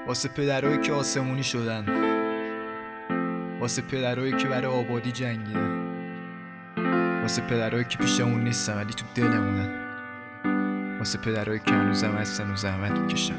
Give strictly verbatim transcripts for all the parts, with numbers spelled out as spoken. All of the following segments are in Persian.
واسه پدرایی که آسمونی شدن، واسه پدرایی که برای آبادی جنگیدن، واسه پدرایی که پیشمون نیستن ولی تو دلمونن، واسه پدرایی که هنوزم هستن و زحمت میکشن.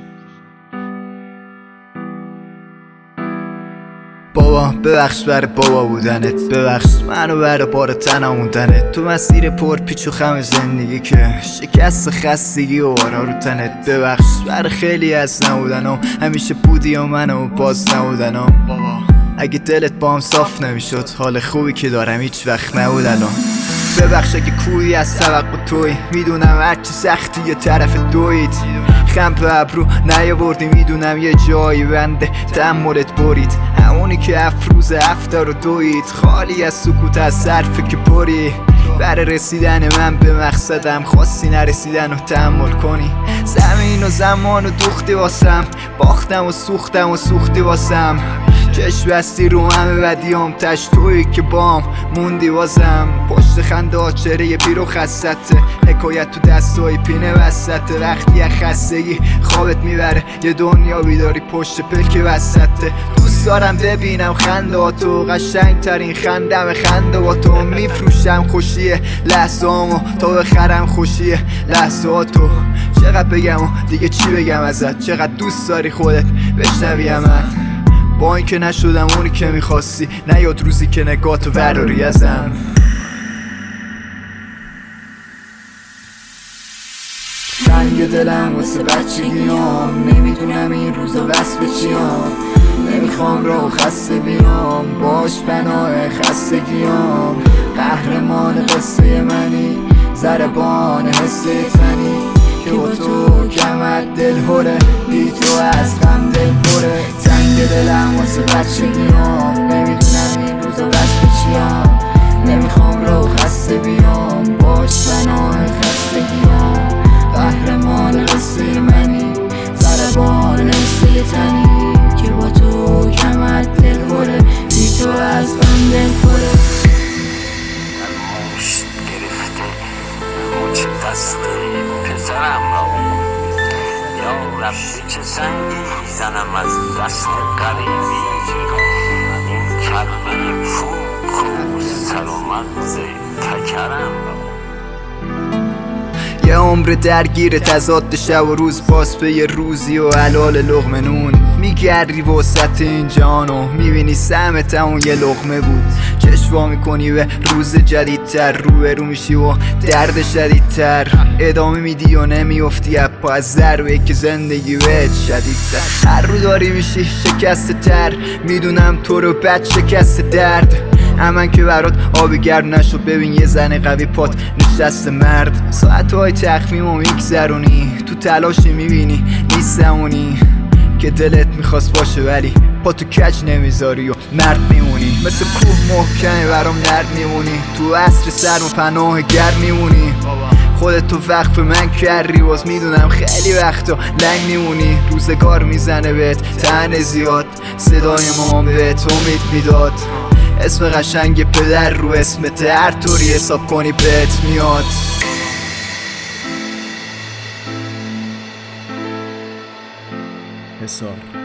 بابا ببخش بر بابا بودنت، ببخش منو بر بار تنموندنت، تو مسیر پر پیچ و خم زندگی که شکست خستگی و بارا رو تنت. ببخش بر خیلی از نبودنم، همیشه بودی و منو باز نبودنم. بابا اگه دلت با هم صاف نمیشد، حال خوبی که دارم هیچ وقت نبود الان. ببخش اگه کوی از توقع توی، میدونم هرچی سختی یه طرف دوید، خم به ابرو نیاوردی، میدونم یه جایی بنده تحملت برید، همونی که افروز هفته رو دوید، خالی از سکوت از صرفه که بری. برای رسیدن من به مقصدم خواستی نرسیدن و تحمل کنی، زمین و زمان و دوختی واسم، باختم و سوختم و سوختی واسم، چشم بستی رو همه بدیام، تش تویی که بام موندی واسم. پشت خنده ها چهره بیرو خستته، حکایت تو دستای پینه وسطه، وقتی از خستگی خوابت میبره یه دنیا بیداری پشت پلک وسطه. دوست دارم ببینم خنده ها تو، قشنگ ترین خندم خنده با تو، میفروشم خوشیه لحظه هامو تا بخرم خوشیه لحظه ها تو. چقدر بگم و دیگه چی بگم ازت، چقدر دوست داری خودت بشنوی من، با اینکه نشدم اونی که میخواستی، نیاد روزی که نگاتو وراری ازم. تنگ دلم واسه بچگیام، نمیدونم این روزا بس به چیام، نمیخوام رو خسته بیام، باش پناه خستگیام، قهرمان قصه منی، زربان حسه تنی، که با تو کمت دل هره، بی تو از غم دل پره. تنگ دلم واسه بچگیام، نمیدونم این روزا بس به چیام، نمیخوام رو خسته بیام، باش پناه خستگیام، قهرمان قصه منی، زربان حسه تنی، که با تو کمت دل هره، بی تو از غم دل پره. موش گرفته موچ دست پسرم را، یا رب چه سنگی زنم از دست قریبی، این کلمه فوق و سر و مغز تکرم را. یه عمر درگیر تضاد شب و روز، باز به یه روزی و حلال لقمه نون، میگردی وسط این جانو، میبینی سهمت اون یه لقمه بود، چشوا میکنی به روز جدیدتر، رو به رو میشی و درد شدیدتر، ادامه میدی و نمیافتی اپا از ضربه که زندگی بهت شدیدتر، هر رو داری میشی شکسته تر، میدونم تو رو بد شکسته درد، امن که برات آبی گرم نشد، ببین یه زن قوی پات نشسته مرد، ساعتهای تخمیم و میگذرونی، تو تلاشی میبینی نیستمونی، که دلت میخواست باشه ولی پا تو کج نمیذاری و مرد میمونی، مثل کوه محکمی برام نرد میمونی، تو عصر سرم و پناه گرم میمونی، خودتو وقف من کردی، باز میدونم خیلی وقتا لنگ میمونی، روزگار میزنه بهت طعنه زیاد، صدای مامان بهت امید میداد، اسم قشنگ پدر رو اسمت، هر طوری حساب کنی بهت میاد. حسار